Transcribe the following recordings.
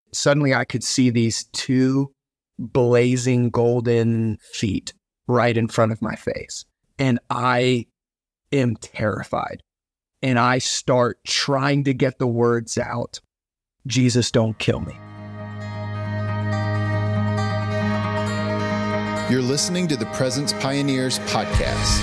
suddenly I could see these two blazing golden feet right in front of my face. And I am terrified. And I start trying to get the words out, Jesus, don't kill me. You're listening to the Presence Pioneers podcast.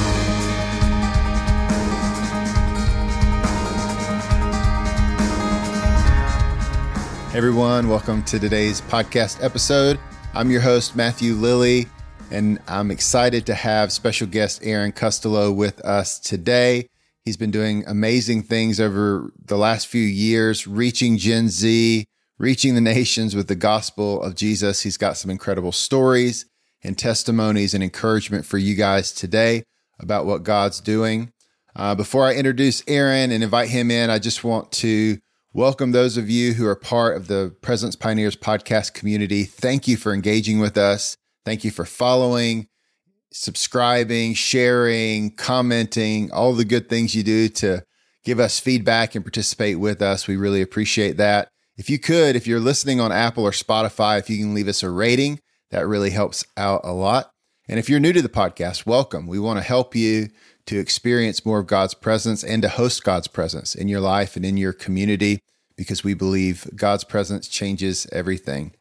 Hey everyone, welcome to today's podcast episode. I'm your host, Matthew Lilly, and I'm excited to have special guest Aaron Costello with us today. He's been doing amazing things over the last few years, reaching Gen Z, reaching the nations with the gospel of Jesus. He's got some incredible stories and testimonies and encouragement for you guys today about what God's doing. Before I introduce Aaron and invite him in, I just want to welcome those of you who are part of the Presence Pioneers podcast community. Thank you for engaging with us. Thank you for following, subscribing, sharing, commenting, all the good things you do to give us feedback and participate with us. We really appreciate that. If you're listening on Apple or Spotify, if you can leave us a rating, that really helps out a lot. And if you're new to the podcast, welcome. We want to help you to experience more of God's presence and to host God's presence in your life and in your community, because we believe God's presence changes everything.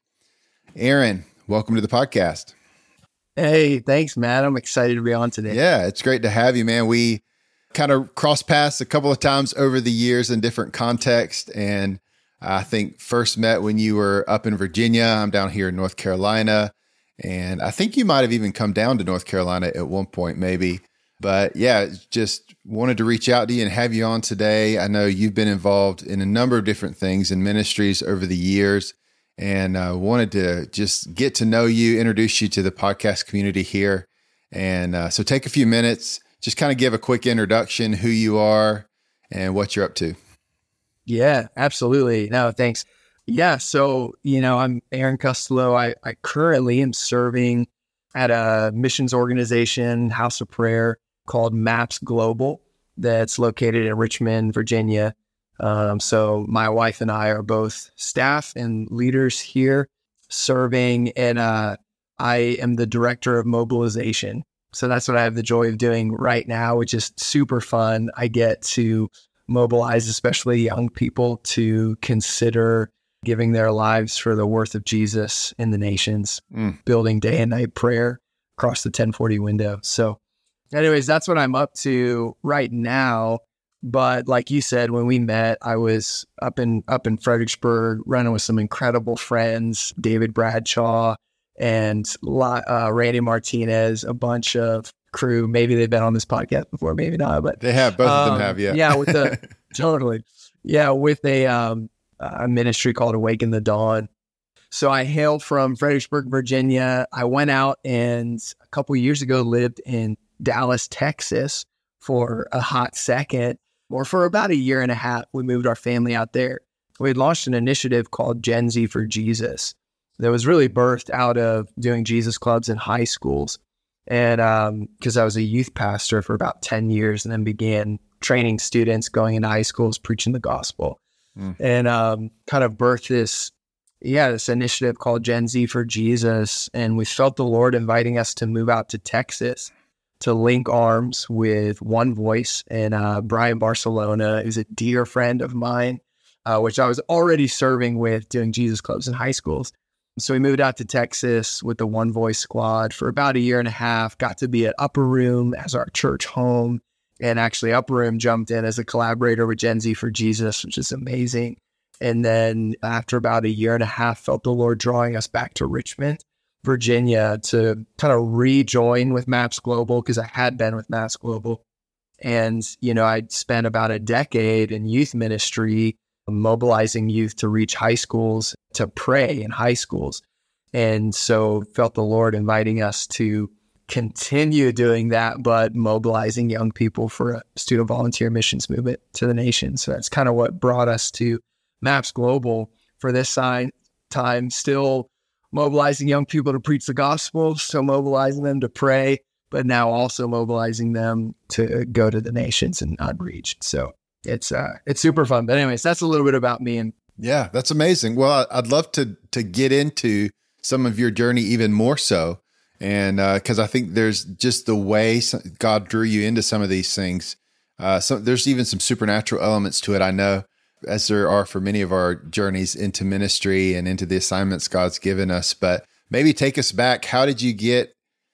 Aaron, welcome to the podcast. Hey, thanks, Matt. I'm excited to be on today. Yeah, it's great to have you, man. We kind of crossed paths a couple of times over the years in different contexts, and I think first met when you were up in Virginia. I'm down here in North Carolina, and I think you might have even come down to North Carolina at one point, maybe. But yeah, just wanted to reach out to you and have you on today. I know you've been involved in a number of different things in ministries over the years, and wanted to just get to know you, introduce you to the podcast community here. And so take a few minutes, just kind of give a quick introduction, who you are and what you're up to. Yeah, absolutely. No, thanks. Yeah, so, I'm Aaron Costello. I currently am serving at a missions organization, House of Prayer, called MAPS Global, that's located in Richmond, Virginia. So my wife and I are both staff and leaders here serving, and I am the director of mobilization. So that's what I have the joy of doing right now, which is super fun. I get to mobilize, especially young people, to consider giving their lives for the worth of Jesus in the nations, building day and night prayer across the 1040 window. So anyways, that's what I'm up to right now. But like you said, when we met, I was up in Fredericksburg running with some incredible friends, David Bradshaw and Randy Martinez, a bunch of crew. Maybe they've been on this podcast before, maybe not, but they have. Both of them have, yeah. Yeah, with the totally. Yeah, with a ministry called Awaken the Dawn. So I hailed from Fredericksburg, Virginia. I went out and a couple of years ago lived in Dallas, Texas for a hot second, or for about a year and a half. We moved our family out there. We had launched an initiative called Gen Z for Jesus that was really birthed out of doing Jesus clubs in high schools. And because I was a youth pastor for about 10 years and then began training students, going into high schools, preaching the gospel. And kind of birthed this initiative called Gen Z for Jesus. And we felt the Lord inviting us to move out to Texas to link arms with One Voice and Brian Barcelona, who's a dear friend of mine, which I was already serving with doing Jesus clubs in high schools. So we moved out to Texas with the One Voice squad for about a year and a half, got to be at Upper Room as our church home. And actually Upper Room jumped in as a collaborator with Gen Z for Jesus, which is amazing. And then after about a year and a half, felt the Lord drawing us back to Richmond, Virginia, to kind of rejoin with MAPS Global, because I had been with MAPS Global. And, I'd spent about a decade in youth ministry, mobilizing youth to reach high schools, to pray in high schools. And so felt the Lord inviting us to continue doing that, but mobilizing young people for a student volunteer missions movement to the nation. So that's kind of what brought us to MAPS Global for this time, still mobilizing young people to preach the gospel, still mobilizing them to pray, but now also mobilizing them to go to the nations and unreached. So it's super fun. But anyways, that's a little bit about me and Yeah, that's amazing. Well, I'd love to get into some of your journey even more so. And because I think there's just the way God drew you into some of these things. So there's even some supernatural elements to it, I know, as there are for many of our journeys into ministry and into the assignments God's given us. But maybe take us back. How did you get,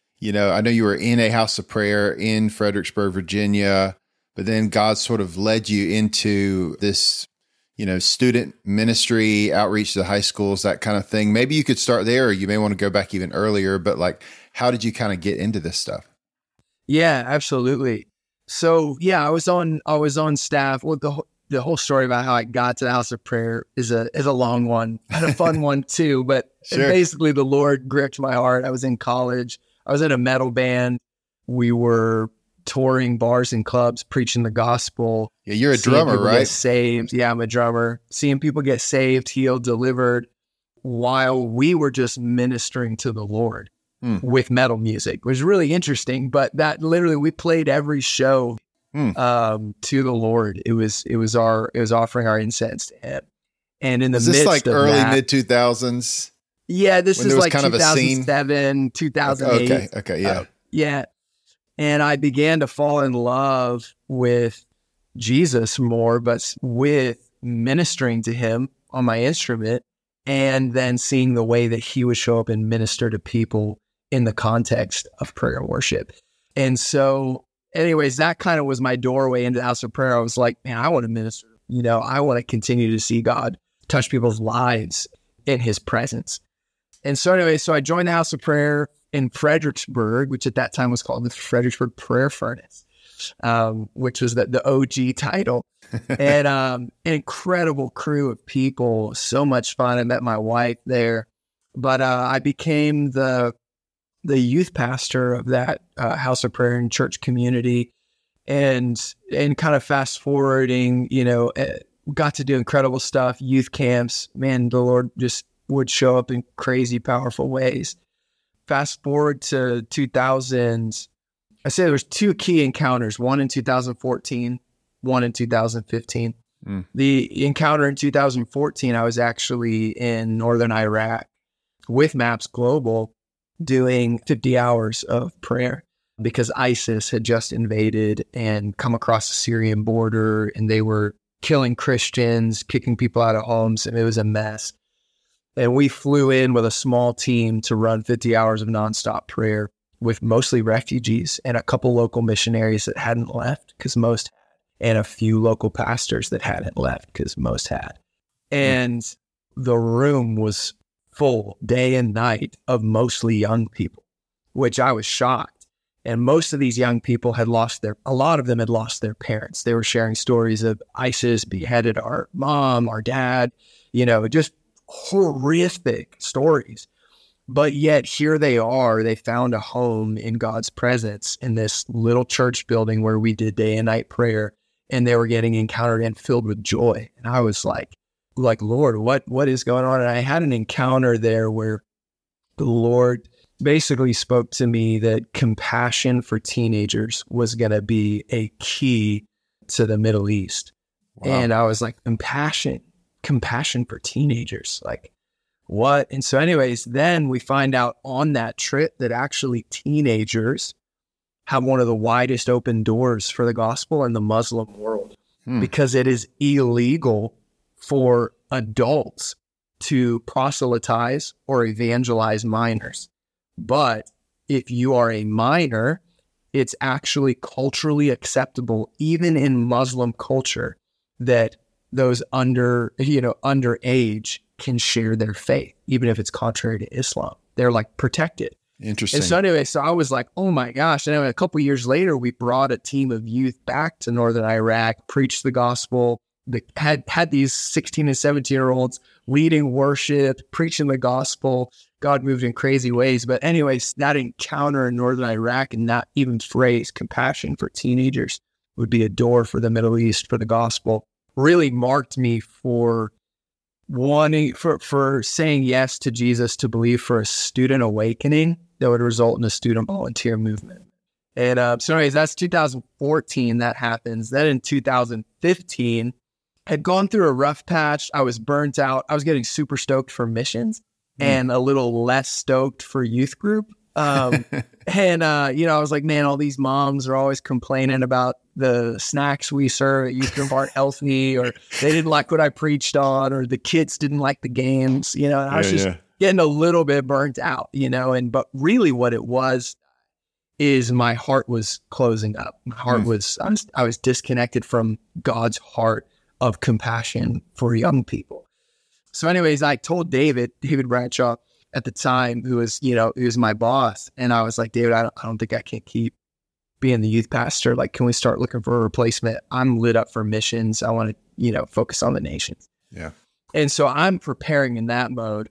I know you were in a house of prayer in Fredericksburg, Virginia, but then God sort of led you into this, student ministry, outreach to the high schools, that kind of thing. Maybe you could start there, or you may want to go back even earlier, but like, how did you kind of get into this stuff? Yeah, absolutely. So yeah, I was on staff. Well, the whole story about how I got to the house of prayer is a long one and a fun one too. But Sure. Basically, the Lord gripped my heart. I was in college. I was in a metal band. We were touring bars and clubs, preaching the gospel. Yeah, you're a drummer, right? Get saved. Yeah, I'm a drummer. Seeing people get saved, healed, delivered, while we were just ministering to the Lord with metal music. It was really interesting. But that literally, we played every show to the Lord. It was offering our incense to Him. And in the midst of that, is this like early mid 2000s? Yeah, this is like kind 2007, 2008. Okay, yeah. Yeah. And I began to fall in love with Jesus more, but with ministering to Him on my instrument, and then seeing the way that He would show up and minister to people in the context of prayer and worship. And so anyways, that kind of was my doorway into the house of prayer. I was like, man, I want to minister. I want to continue to see God touch people's lives in His presence. And so anyway, I joined the house of prayer in Fredericksburg, which at that time was called the Fredericksburg Prayer Furnace, which was the OG title. And an incredible crew of people, so much fun. I met my wife there. But I became the youth pastor of that house of prayer and church community. And kind of fast forwarding, got to do incredible stuff, youth camps. Man, the Lord just would show up in crazy, powerful ways. Fast forward to 2000, I say there was two key encounters, one in 2014, one in 2015. The encounter in 2014, I was actually in northern Iraq with MAPS Global doing 50 hours of prayer because ISIS had just invaded and come across the Syrian border, and they were killing Christians, kicking people out of homes, and it was a mess. And we flew in with a small team to run 50 hours of nonstop prayer with mostly refugees and a couple local missionaries that hadn't left because most had, and a few local pastors that hadn't left because most had. And the room was full day and night of mostly young people, which I was shocked. And most of these young people a lot of them had lost their parents. They were sharing stories of ISIS beheaded our mom, our dad, just horrific stories. But yet here they are. They found a home in God's presence in this little church building where we did day and night prayer, and they were getting encountered and filled with joy. And I was like, Lord, what is going on? And I had an encounter there where the Lord basically spoke to me that compassion for teenagers was going to be a key to the Middle East. Wow. And I was like, compassion for teenagers, like what? And so anyways, then we find out on that trip that actually teenagers have one of the widest open doors for the gospel in the Muslim world because it is illegal for adults to proselytize or evangelize minors. But if you are a minor, it's actually culturally acceptable, even in Muslim culture, that those underage can share their faith, even if it's contrary to Islam. They're like protected. Interesting. And so anyway, I was like, oh my gosh. And anyway, a couple of years later, we brought a team of youth back to northern Iraq, preached the gospel. They had these 16 and 17-year-olds leading worship, preaching the gospel. God moved in crazy ways. But anyways, that encounter in northern Iraq and that even phrase, compassion for teenagers, would be a door for the Middle East, for the gospel, really marked me for saying yes to Jesus, to believe for a student awakening that would result in a student volunteer movement. And so anyways, that's 2014 that happens. Then in 2015, had gone through a rough patch. I was burnt out. I was getting super stoked for missions and a little less stoked for youth group. I was like, man, all these moms are always complaining about the snacks we serve at youth group aren't healthy, or they didn't like what I preached on, or the kids didn't like the games, and I was just getting a little bit burnt out, but really what it was is my heart was closing up. My heart I was disconnected from God's heart of compassion for young people. So anyways, I told David Bradshaw at the time, who was, he was my boss. And I was like, David, I don't think I can keep being the youth pastor. Like, can we start looking for a replacement? I'm lit up for missions. I want to, focus on the nations. Yeah. And so I'm preparing in that mode.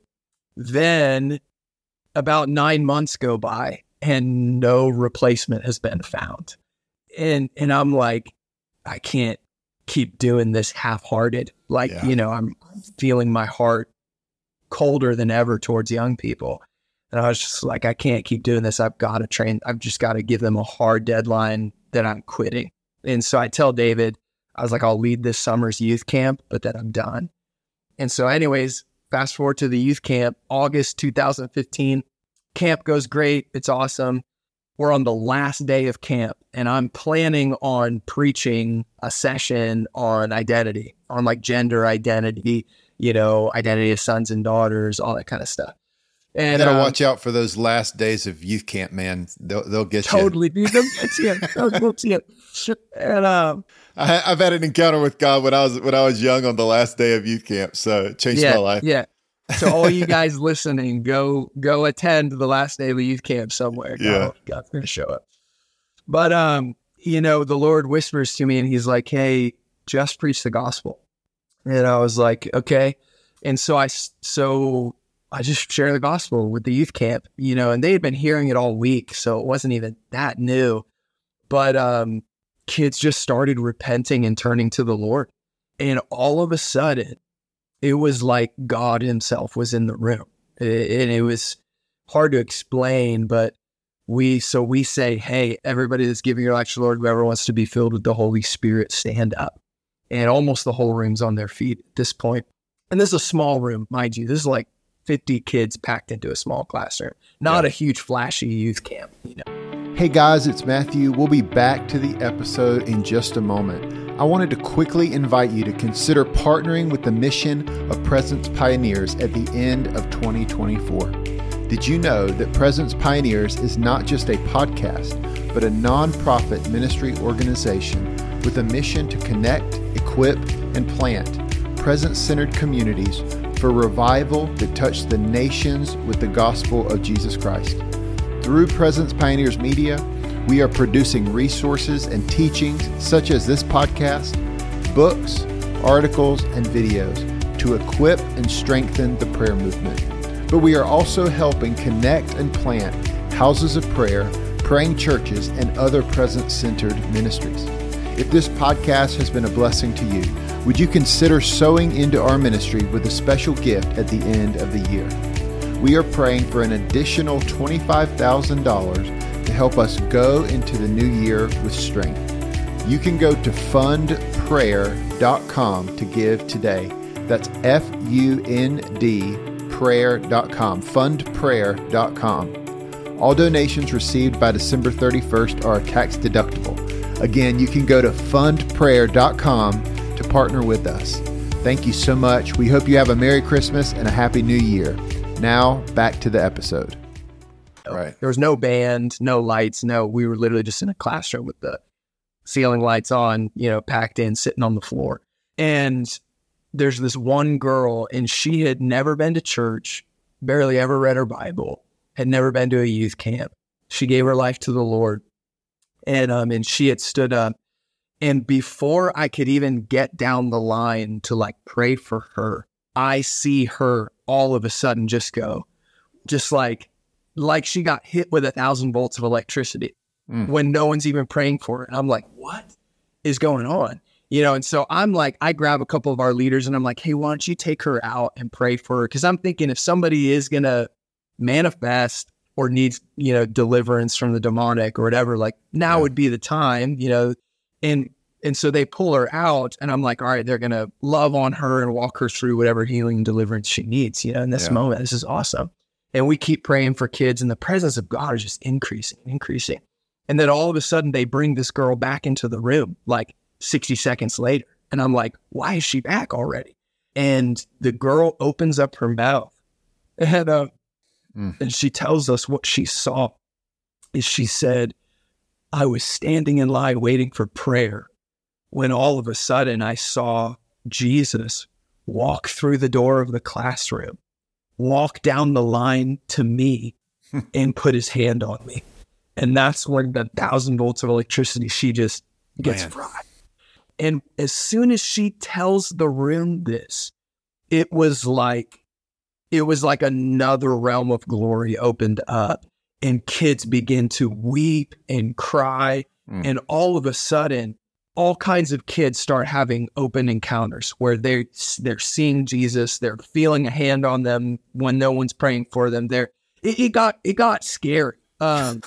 Then about 9 months go by and no replacement has been found. And I'm like, I can't keep doing this half-hearted. Like, I'm feeling my heart colder than ever towards young people. And I was just like, I can't keep doing this. I've got to train. I've just got to give them a hard deadline that I'm quitting. And so I tell David, I was like, I'll lead this summer's youth camp, but then I'm done. And so anyways, fast forward to the youth camp, August 2015. Camp goes great. It's awesome. We're on the last day of camp, and I'm planning on preaching a session on identity, on like gender identity, identity of sons and daughters, all that kind of stuff. And you gotta watch out for those last days of youth camp, man. They'll get totally, you. Totally, they'll get you. And I've had an encounter with God when I was young on the last day of youth camp, so it changed my life. Yeah. So all you guys listening, go attend the last day of the youth camp somewhere. God's going to show up. But the Lord whispers to me, and He's like, "Hey, just preach the gospel." And I was like, "Okay." And so I just share the gospel with the youth camp, and they had been hearing it all week, so it wasn't even that new. But kids just started repenting and turning to the Lord, and all of a sudden, it was like God Himself was in the room, and it was hard to explain. But we say, "Hey, everybody that's giving your life to the Lord, whoever wants to be filled with the Holy Spirit, stand up." And almost the whole room's on their feet at this point. And this is a small room, mind you. This is like 50 kids packed into a small classroom, not a huge flashy youth camp. Hey guys, it's Matthew. We'll be back to the episode in just a moment. I wanted to quickly invite you to consider partnering with the mission of Presence Pioneers at the end of 2024. Did you know that Presence Pioneers is not just a podcast, but a nonprofit ministry organization with a mission to connect, equip, and plant presence-centered communities for revival that touch the nations with the gospel of Jesus Christ? Through Presence Pioneers Media, we are producing resources and teachings such as this podcast, books, articles, and videos to equip and strengthen the prayer movement. But we are also helping connect and plant houses of prayer, praying churches, and other presence-centered ministries. If this podcast has been a blessing to you, would you consider sowing into our ministry with a special gift at the end of the year? We are praying for an additional $25,000 to help us go into the new year with strength. You can go to fundprayer.com to give today. That's FUND prayer.com, fundprayer.com. All donations received by December 31st are tax deductible. Again, you can go to fundprayer.com to partner with us. Thank you so much. We hope you have a Merry Christmas and a Happy New Year. Now, back to the episode. Right. There was no band, no lights, we were literally just in a classroom with the ceiling lights on, packed in, sitting on the floor. And there's this one girl, and she had never been to church, barely ever read her Bible, had never been to a youth camp. She gave her life to the Lord, and she had stood up. And before I could even get down the line to pray for her, I see her all of a sudden just go, just like she got hit with 1,000 volts of electricity when no one's even praying for her. And I'm like, what is going on? And so I'm like, I grab a couple of our leaders and I'm like, hey, why don't you take her out and pray for her? Because I'm thinking if somebody is going to manifest or needs, deliverance from the demonic or whatever, now would be the time, and And so they pull her out, and I'm like, all right, they're going to love on her and walk her through whatever healing and deliverance she needs, in this moment. This is awesome. And we keep praying for kids, and the presence of God is just increasing and increasing. And then all of a sudden, they bring this girl back into the room, like 60 seconds later. And I'm like, why is she back already? And the girl opens up her mouth, and she tells us what she saw. Is she said, I was standing in line waiting for prayer when all of a sudden I saw Jesus walk through the door of the classroom, walk down the line to me, and put his hand on me. And that's when the 1,000 volts of electricity, she just gets fried. And as soon as she tells the room this, it was like another realm of glory opened up, and kids begin to weep and cry. And all of a sudden, all kinds of kids start having open encounters where they're seeing Jesus, they're feeling a hand on them when no one's praying for them. It got scary. And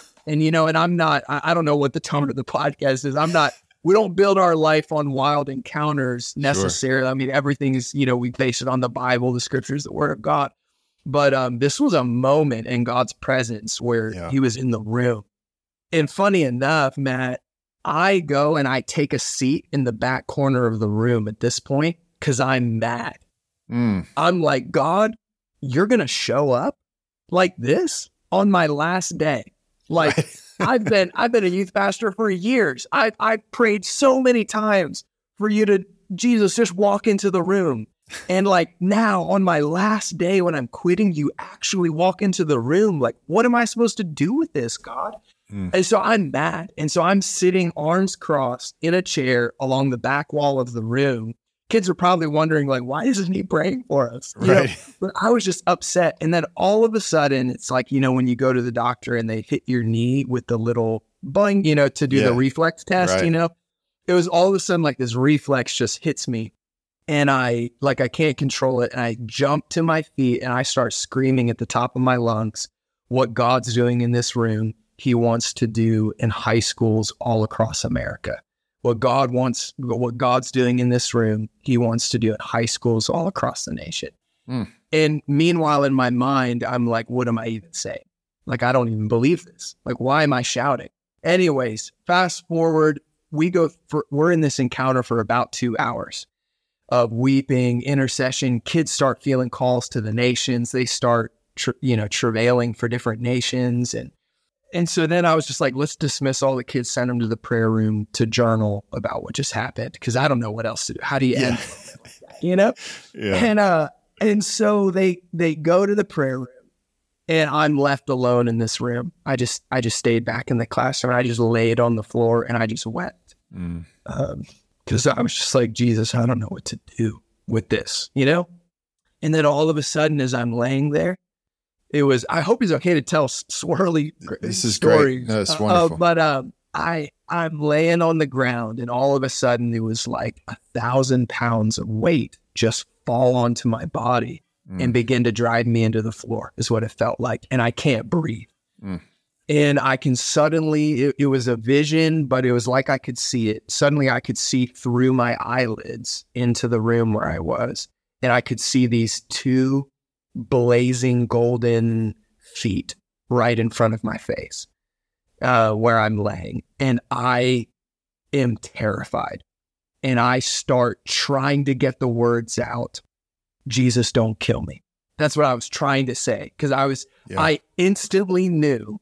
I don't know what the tone of the podcast is. We don't build our life on wild encounters necessarily. Sure. I mean, everything is, we base it on the Bible, the scriptures, the word of God. But this was a moment in God's presence where he was in the room. And funny enough, Matt, I go and I take a seat in the back corner of the room at this point because I'm mad. I'm like, God, you're going to show up like this on my last day. Like I've been a youth pastor for years. I've prayed so many times for you to, Jesus, just walk into the room. And like now on my last day when I'm quitting, you actually walk into the room. Like, what am I supposed to do with this, God? And so I'm mad. And so I'm sitting arms crossed in a chair along the back wall of the room. Kids are probably wondering, like, why isn't he praying for us? Right. But I was just upset. And then all of a sudden, it's like, when you go to the doctor and they hit your knee with the little bung, to do the reflex test, it was all of a sudden like this reflex just hits me. And I can't control it. And I jump to my feet and I start screaming at the top of my lungs what God's doing in this room. He wants to do in high schools all across America. What God's doing in this room, he wants to do in high schools all across the nation. And meanwhile, in my mind, I'm like, what am I even saying? Like, I don't even believe this. Like, why am I shouting? Anyways, fast forward, we're in this encounter for about 2 hours of weeping, intercession. Kids start feeling calls to the nations. They start, travailing for different nations. And so then I was just like, let's dismiss all the kids, send them to the prayer room to journal about what just happened. Because I don't know what else to do. How do you end like that, Yeah. And so they go to the prayer room and I'm left alone in this room. I just stayed back in the classroom. I just laid on the floor and I just wept. Because I was just like, Jesus, I don't know what to do with this, And then all of a sudden, as I'm laying there, I hope it's okay to tell swirly this is stories. Great. No, it's wonderful. But I'm laying on the ground and all of a sudden it was like 1,000 pounds of weight just fall onto my body and begin to drive me into the floor is what it felt like. And I can't breathe. And I can suddenly, it was a vision, but it was like I could see it. Suddenly I could see through my eyelids into the room where I was. And I could see these 2 blazing golden feet right in front of my face where I'm laying. And I am terrified. And I start trying to get the words out. Jesus, don't kill me. That's what I was trying to say. Because I instantly knew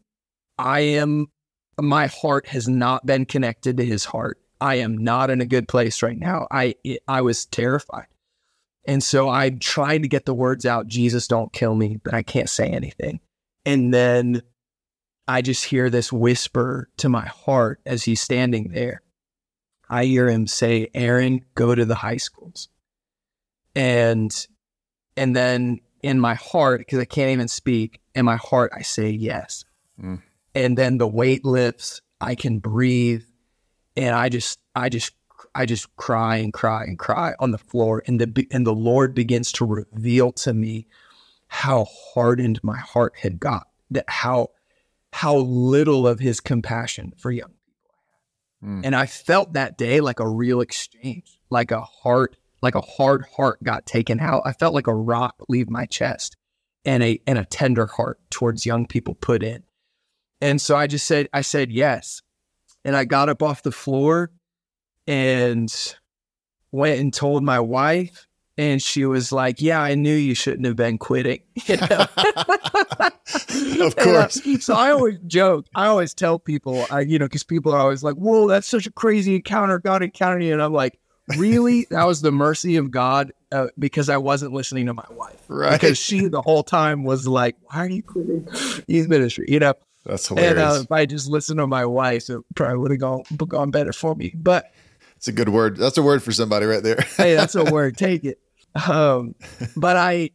my heart has not been connected to his heart. I am not in a good place right now. I was terrified. And so I tried to get the words out, Jesus, don't kill me, but I can't say anything. And then I just hear this whisper to my heart as he's standing there. I hear him say, Aaron, go to the high schools. And then in my heart, because I can't even speak, in my heart, I say yes. And then the weight lifts, I can breathe. And I just cry and cry and cry on the floor. And the Lord begins to reveal to me how hardened my heart had got, that how little of his compassion for young people I And I felt that day like a real exchange, like a hard heart got taken out. I felt like a rock leave my chest and a tender heart towards young people put in. And so I said yes. And I got up off the floor and went and told my wife, and she was like, yeah, I knew you shouldn't have been quitting. You know? Of course. So I always joke. I always tell people, because people are always like, whoa, that's such a crazy encounter. God encountered you. And I'm like, really? That was the mercy of God because I wasn't listening to my wife. Right. Because she the whole time was like, why are you quitting youth ministry? You know? That's hilarious. And if I just listened to my wife, it probably would have gone better for me. But it's a good word. That's a word for somebody right there. hey, that's a word. Take it. But I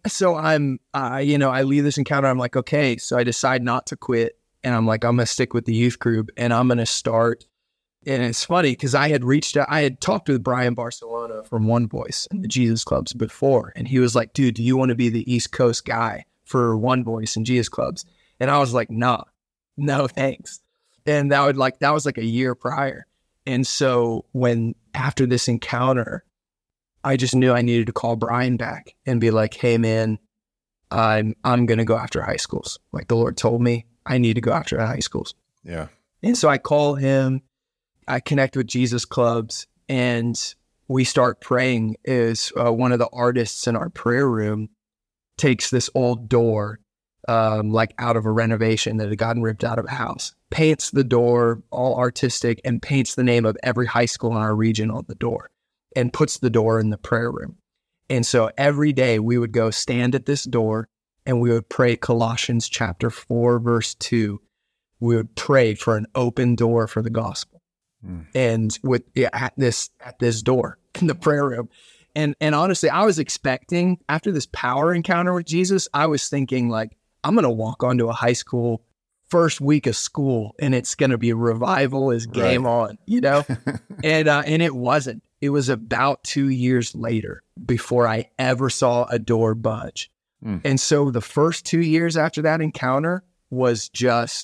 leave this encounter. I'm like, okay, so I decide not to quit. And I'm like, I'm going to stick with the youth group and I'm going to start. And it's funny because I had talked with Brian Barcelona from One Voice and the Jesus Clubs before. And he was like, dude, do you want to be the East Coast guy for One Voice and Jesus Clubs? And I was like, nah, no, thanks. And that was like a year prior. And so after this encounter, I just knew I needed to call Brian back and be like, hey man, I'm going to go after high schools. Like the Lord told me I need to go after high schools. Yeah. And so I call him, I connect with Jesus Clubs, and we start praying. One of the artists in our prayer room takes this old door, like out of a renovation that had gotten ripped out of a house, paints the door all artistic and paints the name of every high school in our region on the door and puts the door in the prayer room. And so every day we would go stand at this door and we would pray Colossians chapter 4, verse 2. We would pray for an open door for the gospel. And at this door in the prayer room. And honestly, I was expecting, after this power encounter with Jesus, I was thinking like, I'm going to walk onto a high school first week of school and it's going to be revival is game on, you know? And it wasn't. It was about 2 years later before I ever saw a door budge. And so the first 2 years after that encounter was just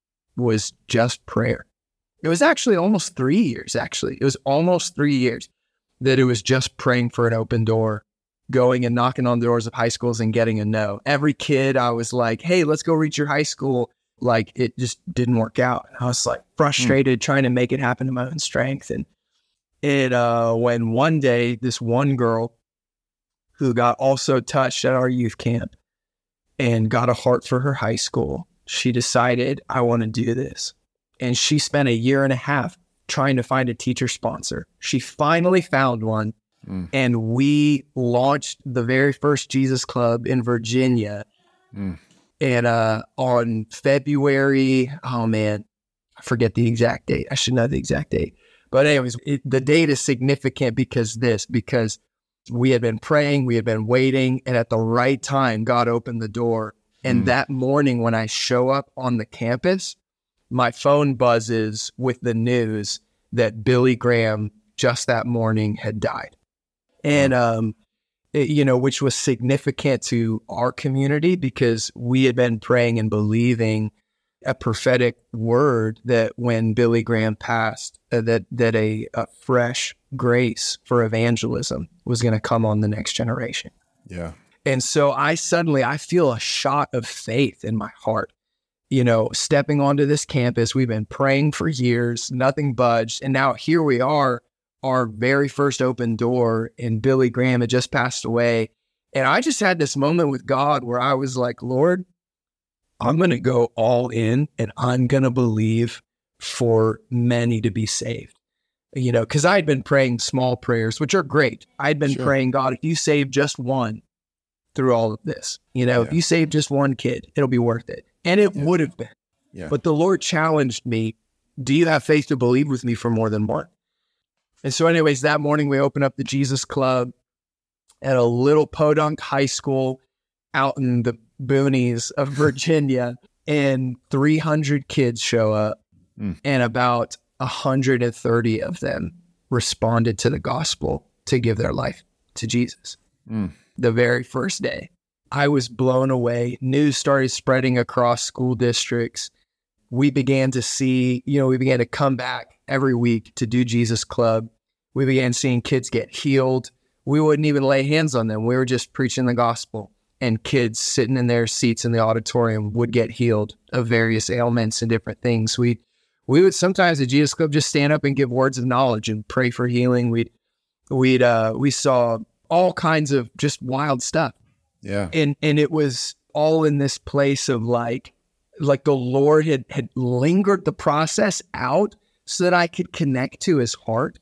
prayer. It was actually almost 3 years, It was almost 3 years that it was just praying for an open door, going and knocking on the doors of high schools and getting a no. Every kid, I was like, hey, let's go reach your high school. Like, it just didn't work out. And I was like frustrated, trying to make it happen in my own strength. And when one day, this one girl who got also touched at our youth camp and got a heart for her high school, she decided, I want to do this. And she spent 1.5 years trying to find a teacher sponsor. She finally found one. And we launched the very first Jesus Club in Virginia. And on February, I forget the exact date. I should know the exact date. But anyways, the date is significant because we had been praying, we had been waiting, and at the right time, God opened the door. And that morning when I show up on the campus, my phone buzzes with the news that Billy Graham just that morning had died. And, which was significant to our community because we had been praying and believing a prophetic word that when Billy Graham passed, that a fresh grace for evangelism was going to come on the next generation. Yeah. And so I feel a shot of faith in my heart. Stepping onto this campus, we've been praying for years, nothing budged. And now here we are, our very first open door, and Billy Graham had just passed away. And I just had this moment with God where I was like, Lord, I'm going to go all in and I'm going to believe for many to be saved. Because I had been praying small prayers, which are great. I'd been praying, God, if you save just one through all of this, if you save just one kid, it'll be worth it. And it would have been. Yeah. But the Lord challenged me, do you have faith to believe with me for more than one? And so anyways, that morning we opened up the Jesus Club at a little podunk high school out in the boonies of Virginia, and 300 kids show up, and about 130 of them responded to the gospel to give their life to Jesus. The very first day. I was blown away. News started spreading across school districts. We began to see, we began to come back every week to do Jesus Club. We began seeing kids get healed. We wouldn't even lay hands on them. We were just preaching the gospel, and kids sitting in their seats in the auditorium would get healed of various ailments and different things. We would sometimes at Jesus Club just stand up and give words of knowledge and pray for healing. We saw all kinds of just wild stuff. Yeah. And it was all in this place of like the Lord had lingered the process out so that I could connect to his heart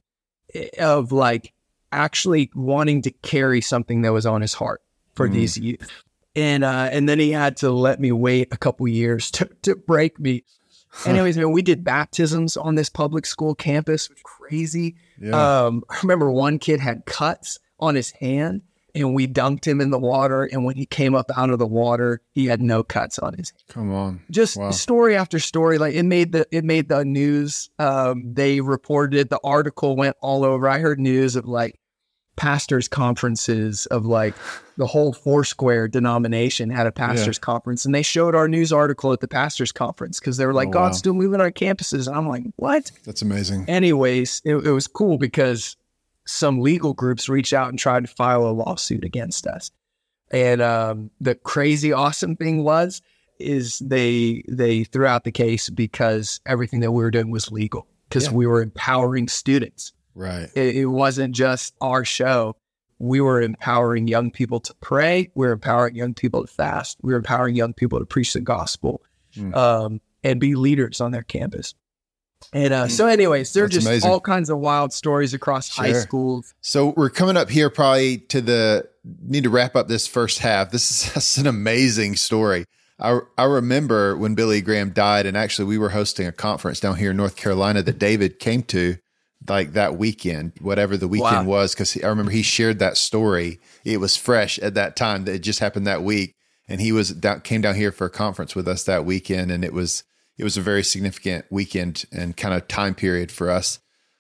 of like actually wanting to carry something that was on his heart for these youth. And then he had to let me wait a couple years to break me. Anyways, man, we did baptisms on this public school campus, which was crazy. Yeah. I remember one kid had cuts on his hand, and we dunked him in the water. And when he came up out of the water, he had no cuts on his hand. Come on. Just story after story. Like it made the news. They reported it. The article went all over. I heard news of like pastors' conferences of like the whole Foursquare denomination had a pastors' conference, and they showed our news article at the pastors' conference because they were like, God's still moving on campuses. And I'm like, what? That's amazing. Anyways, it was cool because some legal groups reached out and tried to file a lawsuit against us. And the crazy awesome thing is they threw out the case because everything that we were doing was legal because we were empowering students. Right. It wasn't just our show. We were empowering young people to pray. We were empowering young people to fast. We were empowering young people to preach the gospel and be leaders on their campus. And so anyways, there are just amazing. All kinds of wild stories across high schools. So we're coming up here probably need to wrap up this first half. This is an amazing story. I remember when Billy Graham died, and actually we were hosting a conference down here in North Carolina that David came to like that weekend, whatever the weekend was, because I remember he shared that story. It was fresh at that time that it just happened that week. And he came down here for a conference with us that weekend. And it was a very significant weekend and kind of time period for us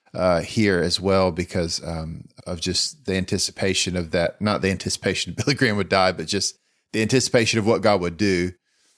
here as well because of just the anticipation of that, not the anticipation Billy Graham would die, but just the anticipation of what God would do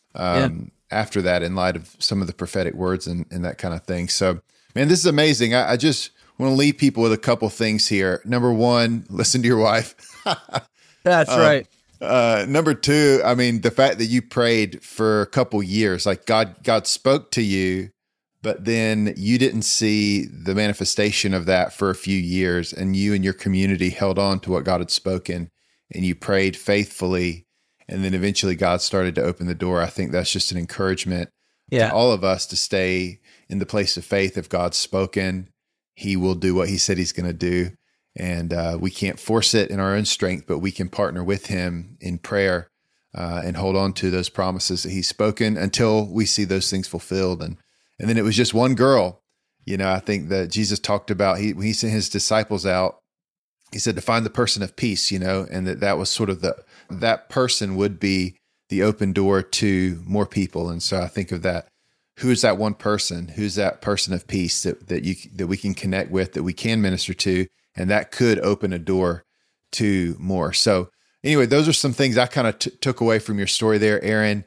after that in light of some of the prophetic words and that kind of thing. So, man, this is amazing. I just want to leave people with a couple things here. Number one, listen to your wife. That's right. Number two, I mean, the fact that you prayed for a couple years, like God spoke to you, but then you didn't see the manifestation of that for a few years, and you and your community held on to what God had spoken, and you prayed faithfully, and then eventually God started to open the door. I think that's just an encouragement to all of us to stay in the place of faith. If God's spoken, he will do what he said he's going to do. And we can't force it in our own strength, but we can partner with him in prayer and hold on to those promises that he's spoken until we see those things fulfilled. And then it was just one girl. I think that Jesus talked about, when he sent his disciples out, he said to find the person of peace, and that was sort of that person would be the open door to more people. And so I think of that. Who's that one person? Who's that person of peace that we can connect with, that we can minister to? And that could open a door to more. So anyway, those are some things I kind of took away from your story there, Aaron.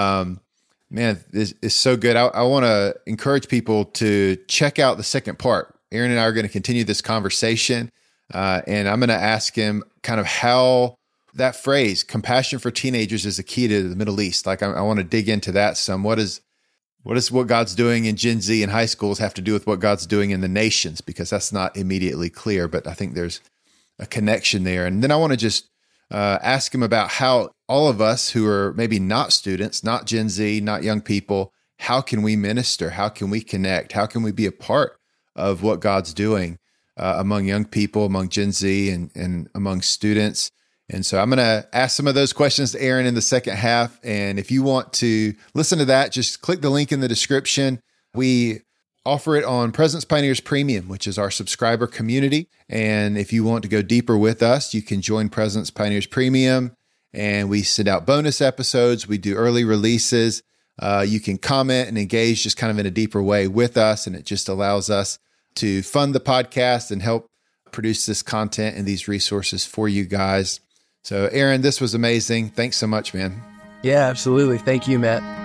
Man, this is so good. I want to encourage people to check out the second part. Aaron and I are going to continue this conversation, and I'm going to ask him kind of how that phrase, compassion for teenagers, is a key to the Middle East. Like I want to dig into that some. What does what God's doing in Gen Z and high schools have to do with what God's doing in the nations? Because that's not immediately clear, but I think there's a connection there. And then I want to just ask him about how all of us who are maybe not students, not Gen Z, not young people, how can we minister? How can we connect? How can we be a part of what God's doing among young people, among Gen Z and among students? And so I'm going to ask some of those questions to Aaron in the second half. And if you want to listen to that, just click the link in the description. We offer it on Presence Pioneers Premium, which is our subscriber community. And if you want to go deeper with us, you can join Presence Pioneers Premium. And we send out bonus episodes. We do early releases. You can comment and engage just kind of in a deeper way with us. And it just allows us to fund the podcast and help produce this content and these resources for you guys. So, Aaron, this was amazing. Thanks so much, man. Yeah, absolutely. Thank you, Matt.